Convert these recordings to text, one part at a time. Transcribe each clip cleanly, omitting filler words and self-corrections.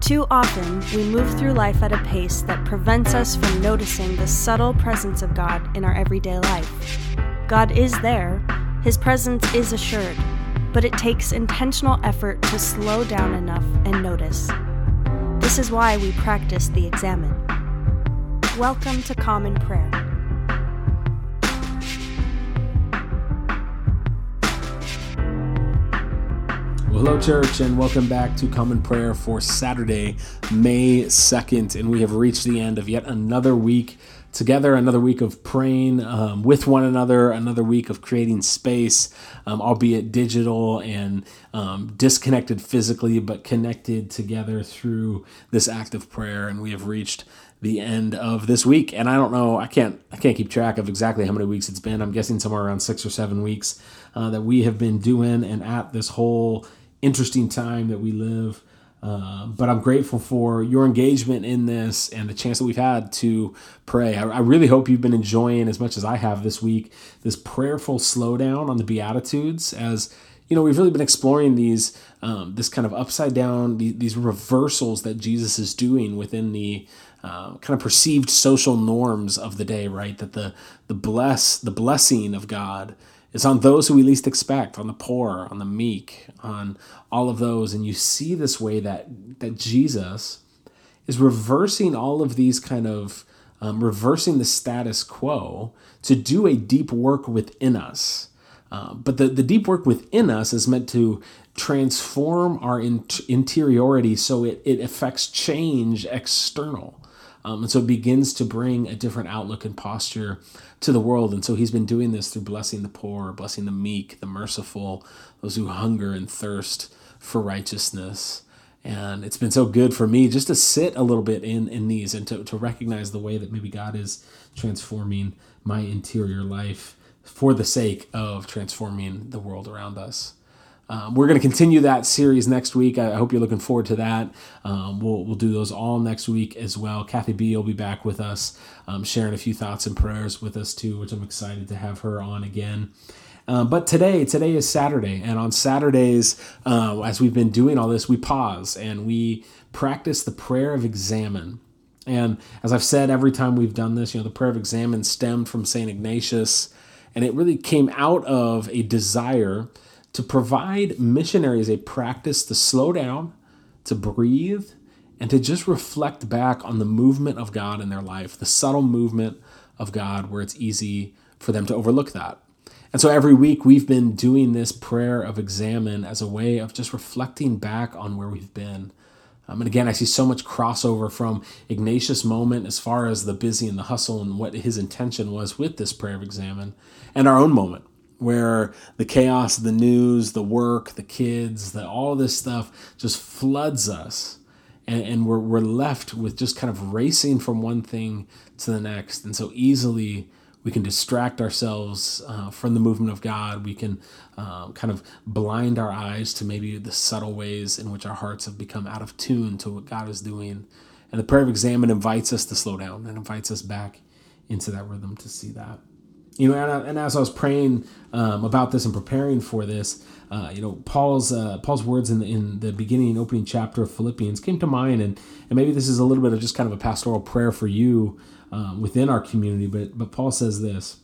Too often, we move through life at a pace that prevents us from noticing the subtle presence of God in our everyday life. God is there, His presence is assured, but it takes intentional effort to slow down enough and notice. This is why we practice the Examen. Welcome to Common Prayer. Well, hello, church, and welcome back to Common Prayer for Saturday, May 2nd. And we have reached the end of yet another week together, another week of praying with one another week of creating space, albeit digital and disconnected physically, but connected together through this act of prayer. And we have reached the end of this week. And I don't know, I can't keep track of exactly how many weeks it's been. I'm guessing somewhere around 6 or 7 weeks that we have been doing and at this whole interesting time that we live. But I'm grateful for your engagement in this and the chance that we've had to pray. I really hope you've been enjoying as much as I have this week, this prayerful slowdown on the Beatitudes. As you know, we've really been exploring these, this kind of upside down, these reversals that Jesus is doing within the kind of perceived social norms of the day, right? That the blessing of God is on those who we least expect, on the poor, on the meek, on all of those. And you see this way that Jesus is reversing all of these kind of, reversing the status quo to do a deep work within us. But the deep work within us is meant to transform our interiority so it affects change external. And so it begins to bring a different outlook and posture to the world. And so he's been doing this through blessing the poor, blessing the meek, the merciful, those who hunger and thirst for righteousness. And it's been so good for me just to sit a little bit in these and to recognize the way that maybe God is transforming my interior life for the sake of transforming the world around us. We're going to continue that series next week. I hope you're looking forward to that. We'll do those all next week as well. Kathy B will be back with us, sharing a few thoughts and prayers with us too, which I'm excited to have her on again. But today is Saturday, and on Saturdays, as we've been doing all this, we pause and we practice the prayer of Examen. And as I've said every time we've done this, the prayer of Examen stemmed from St. Ignatius, and it really came out of a desire to provide missionaries a practice to slow down, to breathe, and to just reflect back on the movement of God in their life, the subtle movement of God where it's easy for them to overlook that. And so every week we've been doing this prayer of Examen as a way of just reflecting back on where we've been. And again, I see so much crossover from Ignatius' moment as far as the busy and the hustle and what his intention was with this prayer of Examen, and our own moment, where the chaos, the news, the work, the kids, all this stuff just floods us. And we're left with just kind of racing from one thing to the next. And so easily we can distract ourselves from the movement of God. We can kind of blind our eyes to maybe the subtle ways in which our hearts have become out of tune to what God is doing. And the prayer of Examen invites us to slow down and invites us back into that rhythm to see that. And as I was praying about this and preparing for this, Paul's words in the beginning, opening chapter of Philippians came to mind, and maybe this is a little bit of just kind of a pastoral prayer for you within our community. But Paul says this.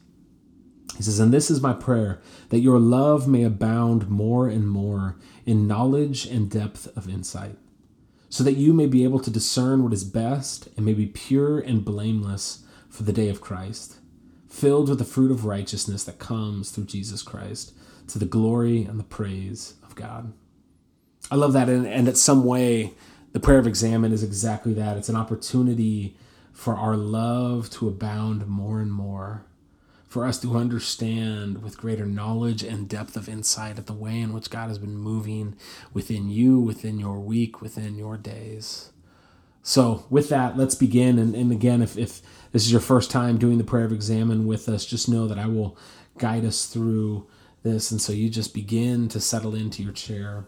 He says, "And this is my prayer, that your love may abound more and more in knowledge and depth of insight, so that you may be able to discern what is best and may be pure and blameless for the day of Christ, filled with the fruit of righteousness that comes through Jesus Christ, to the glory and the praise of God." I love that. And in some way, the prayer of Examen is exactly that. It's an opportunity for our love to abound more and more, for us to understand with greater knowledge and depth of insight at the way in which God has been moving within you, within your week, within your days. So with that, let's begin. And again, if this is your first time doing the prayer of Examen with us, just know that I will guide us through this. And so you just begin to settle into your chair.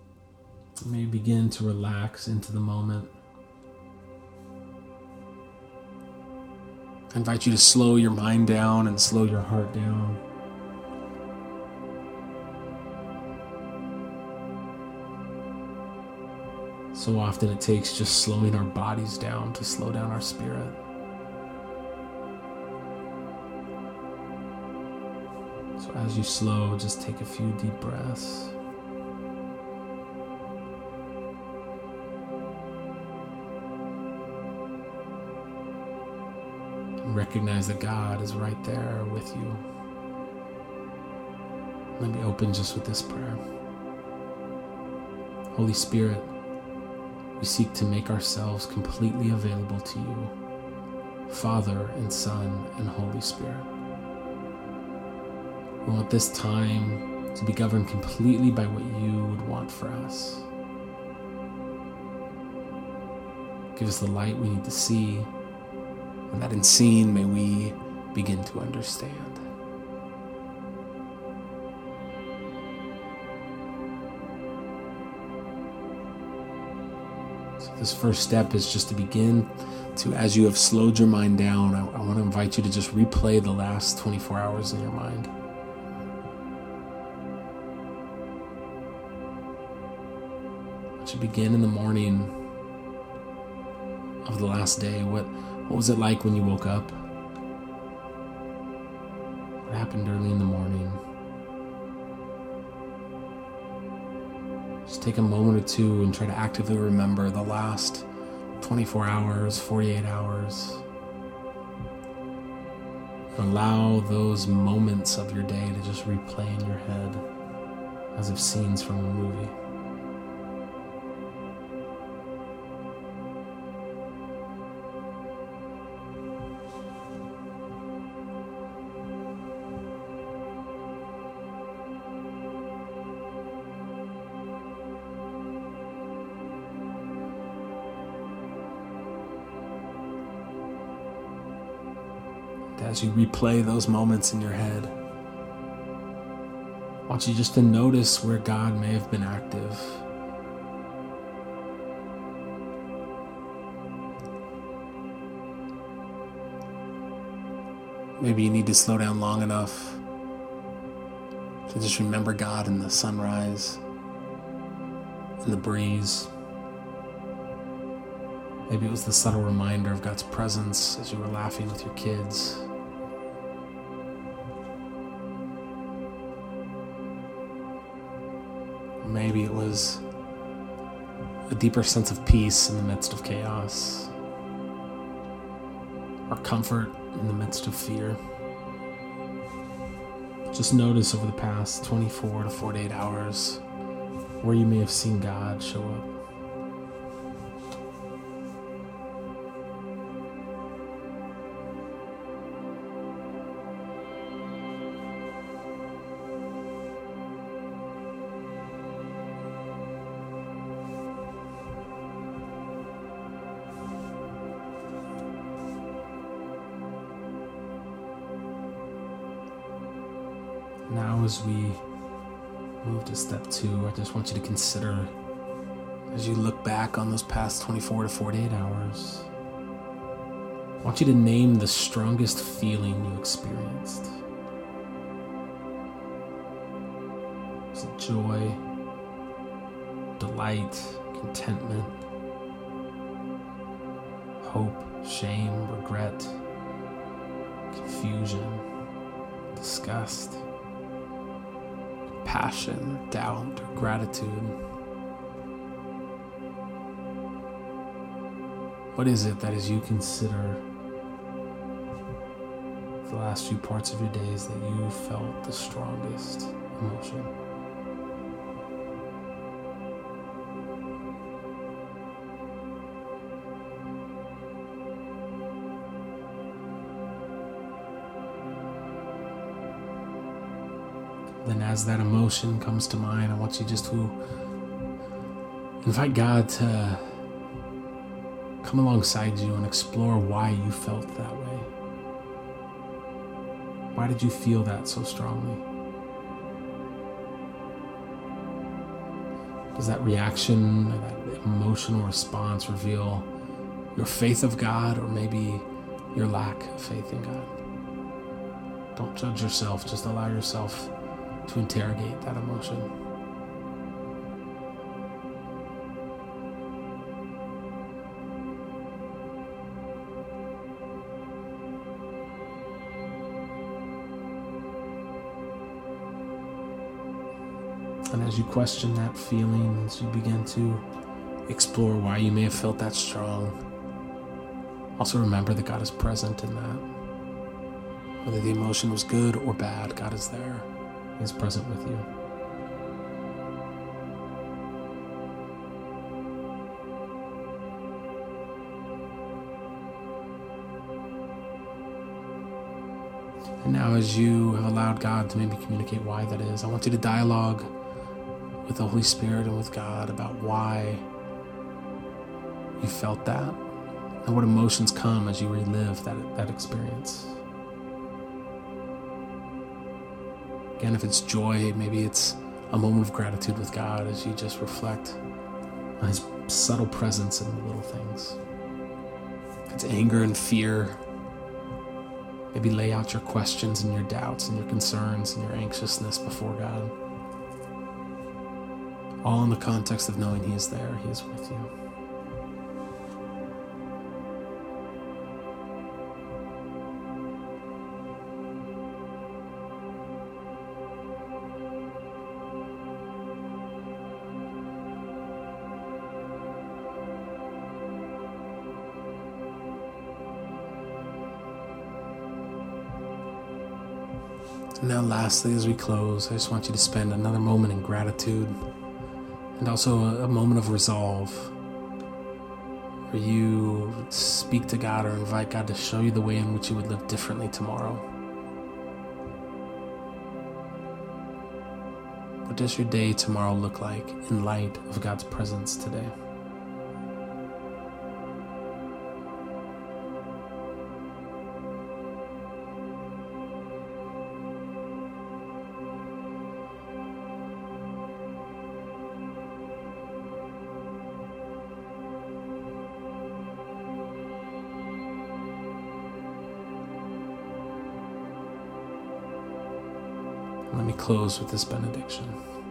You may begin to relax into the moment. I invite you to slow your mind down and slow your heart down. So often it takes just slowing our bodies down to slow down our spirit. So as you slow, just take a few deep breaths. And recognize that God is right there with you. Let me open just with this prayer. Holy Spirit, we seek to make ourselves completely available to you, Father and Son and Holy Spirit. We want this time to be governed completely by what you would want for us. Give us the light we need to see, and that in seeing may we begin to understand. So this first step is just to begin to, as you have slowed your mind down, I want to invite you to just replay the last 24 hours in your mind. To begin in the morning of the last day. What was it like when you woke up? What happened early in the morning? Just take a moment or two and try to actively remember the last 24 hours, 48 hours. Allow those moments of your day to just replay in your head as if scenes from a movie. As you replay those moments in your head, I want you just to notice where God may have been active. Maybe you need to slow down long enough to just remember God in the sunrise, in the breeze. Maybe it was the subtle reminder of God's presence as you were laughing with your kids. Maybe it was a deeper sense of peace in the midst of chaos, or comfort in the midst of fear. Just notice over the past 24 to 48 hours where you may have seen God show up. Now as we move to step 2, I just want you to consider, as you look back on those past 24 to 48 hours, I want you to name the strongest feeling you experienced. Was it joy, delight, contentment, hope, shame, regret, confusion, disgust, passion, doubt, or gratitude? What is it that as you consider the last few parts of your days that you felt the strongest emotion? Then as that emotion comes to mind, I want you just to invite God to come alongside you and explore why you felt that way. Why did you feel that so strongly? Does that reaction, or that emotional response reveal your faith of God, or maybe your lack of faith in God? Don't judge yourself, just allow yourself to interrogate that emotion. And as you question that feeling, as you begin to explore why you may have felt that strong, also remember that God is present in that. Whether the emotion was good or bad, God is there. He is present with you. And now as you have allowed God to maybe communicate why that is, I want you to dialogue with the Holy Spirit and with God about why you felt that and what emotions come as you relive that experience. Again, if it's joy, maybe it's a moment of gratitude with God as you just reflect on His subtle presence in the little things. If it's anger and fear, maybe lay out your questions and your doubts and your concerns and your anxiousness before God. All in the context of knowing He is there, He is with you. And now lastly, as we close, I just want you to spend another moment in gratitude and also a moment of resolve where you speak to God or invite God to show you the way in which you would live differently tomorrow. What does your day tomorrow look like in light of God's presence today? Let me close with this benediction.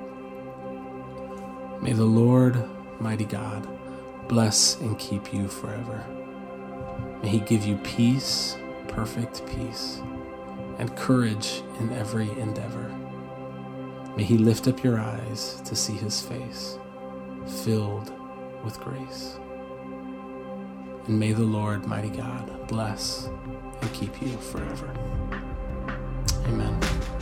May the Lord, mighty God, bless and keep you forever. May He give you peace, perfect peace, and courage in every endeavor. May He lift up your eyes to see His face, filled with grace. And may the Lord, mighty God, bless and keep you forever. Amen.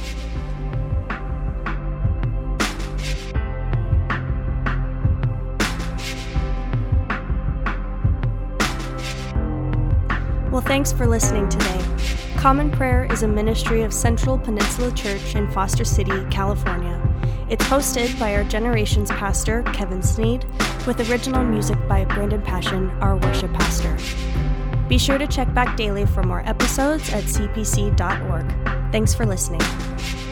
Well, thanks for listening today. Common Prayer is a ministry of Central Peninsula Church in Foster City, California. It's hosted by our Generations pastor, Kevin Sneed, with original music by Brandon Passion, our worship pastor. Be sure to check back daily for more episodes at cpc.org. Thanks for listening.